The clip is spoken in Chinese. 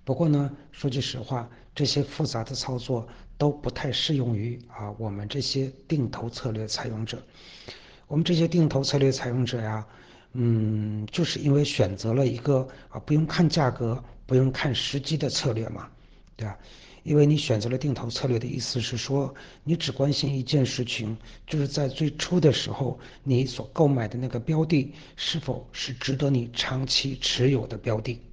不过呢，说句实话，这些复杂的操作都不太适用于我们这些定投策略采用者。我们这些定投策略采用者呀，就是因为选择了一个不用看价格、不用看时机的策略嘛，对吧？因为你选择了定投策略的意思是说，你只关心一件事情，就是在最初的时候，你所购买的那个标的是否是值得你长期持有的标的。